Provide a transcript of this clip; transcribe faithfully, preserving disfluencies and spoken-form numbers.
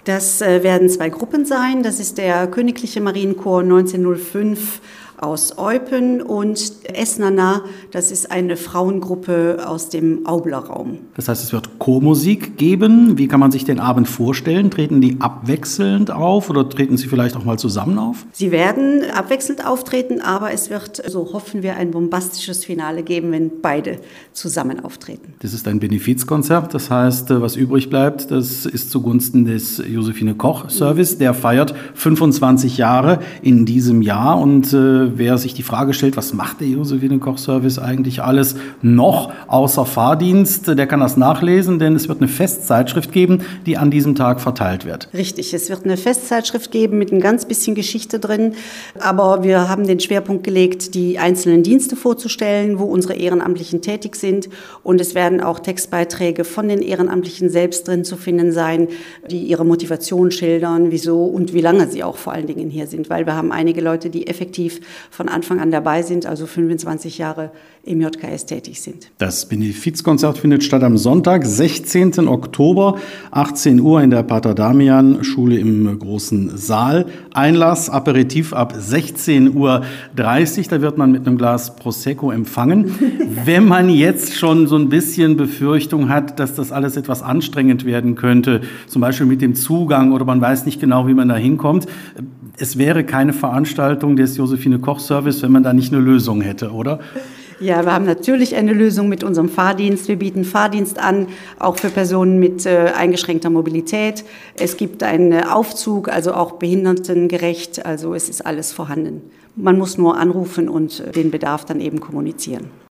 Das äh, werden zwei Gruppen sein. Das ist der Königliche Marienchor neunzehnhundertfünf aus Eupen und Esnana, das ist eine Frauengruppe aus dem Aubler Raum. Das heißt, es wird Chormusik geben. Wie kann man sich den Abend vorstellen? Treten die abwechselnd auf oder treten sie vielleicht auch mal zusammen auf? Sie werden abwechselnd auftreten, aber es wird, so hoffen wir, ein bombastisches Finale geben, wenn beide zusammen auftreten. Das ist ein Benefizkonzert, das heißt, was übrig bleibt, das ist zugunsten des Josephine Koch Service. Der feiert fünfundzwanzig Jahre in diesem Jahr und äh, wer sich die Frage stellt, was macht der Josephine Koch Service eigentlich alles noch außer Fahrdienst, der kann das nachlesen, denn es wird eine Festzeitschrift geben, die an diesem Tag verteilt wird. Richtig, es wird eine Festzeitschrift geben mit ein ganz bisschen Geschichte drin, aber wir haben den Schwerpunkt gelegt, die einzelnen Dienste vorzustellen, wo unsere Ehrenamtlichen tätig sind, und es werden auch Textbeiträge von den Ehrenamtlichen selbst drin zu finden sein, die ihre Motivation schildern, wieso und wie lange sie auch vor allen Dingen hier sind, weil wir haben einige Leute, die effektiv von Anfang an dabei sind, also fünfundzwanzig Jahre im J K S tätig sind. Das Benefizkonzert findet statt am Sonntag, sechzehnten Oktober, achtzehn Uhr in der Pater Damian Schule im großen Saal. Einlass, Aperitif ab sechzehn Uhr dreißig, da wird man mit einem Glas Prosecco empfangen. Wenn man jetzt schon so ein bisschen Befürchtung hat, dass das alles etwas anstrengend werden könnte, zum Beispiel mit dem Zugang oder man weiß nicht genau, wie man da hinkommt, es wäre keine Veranstaltung des Josephine Koch Service, wenn man da nicht eine Lösung hätte, oder? Ja, wir haben natürlich eine Lösung mit unserem Fahrdienst. Wir bieten Fahrdienst an, auch für Personen mit äh, eingeschränkter Mobilität. Es gibt einen Aufzug, also auch behindertengerecht. Also es ist alles vorhanden. Man muss nur anrufen und den Bedarf dann eben kommunizieren.